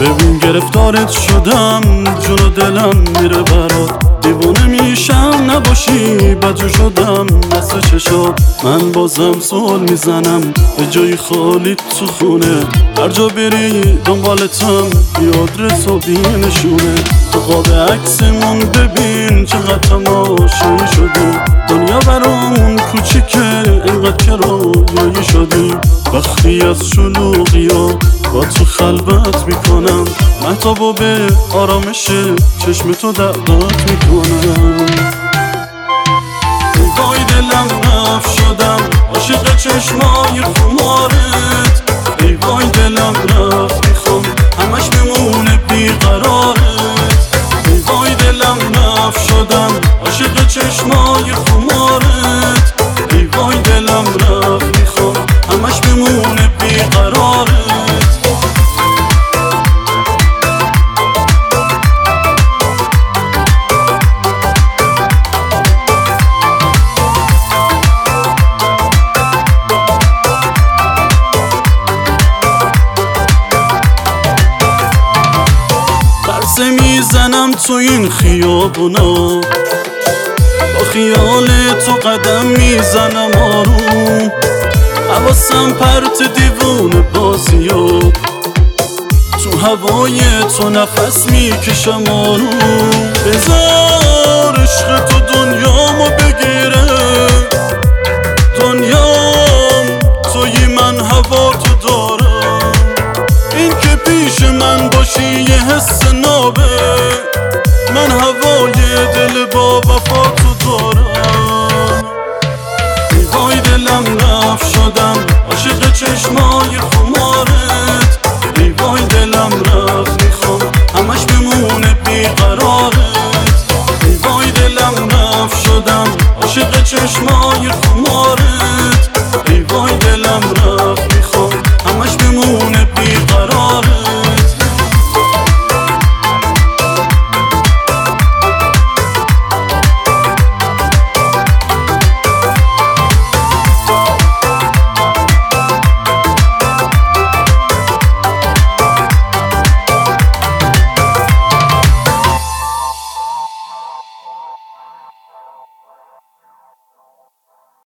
ببین گرفتارت شدم، جون و دلم میره برات. دیوونه میشم نباشی بدجور شدم مثل چشات. من بازم سوال میزنم به جای خالی تو خونه. هر جا بری دنبالتم بی آدرس و بی نشونه. تو قاب عکسمون ببین چقدر تماشایی شدیم. دنیا برامون کوچیکه اینقدر که رویایی شدیم. وقتی از شلوغیا با تو خلوت میکنم، مهتابو به آرامش چشم تو دعوت میکنم. وای دلم رفت شدم عاشق چشمای خمارت. ای وای دلم رفت میخوام همش بمونه بیقرارت. ای وای دلم رفت شدم عاشق چشمای خمارت. ای وای دلم رفت میخوام همش بمونه بیقرارت. پرسه میزنم تو این خیابونا، با خیال تو قدم میزنم آروم. حواسم پرت دیوونه بازیات، تو هوای تو نفس میکشم آروم. بذار عشق تو